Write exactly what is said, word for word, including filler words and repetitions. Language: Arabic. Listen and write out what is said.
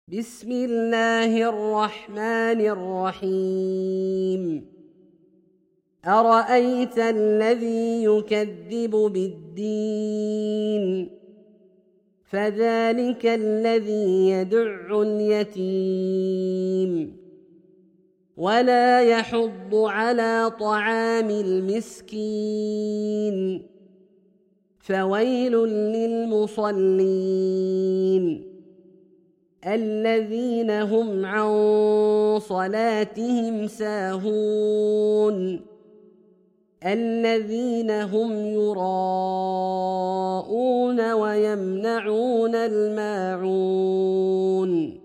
بسم الله الرحمن الرحيم أرأيت الذي يكذب بالدين فذلك الذي يدع اليتيم ولا يحض على طعام المسكين فويل للمصلين الذين هم عن صلاتهم ساهون الذين هم يراءون ويمنعون الماعون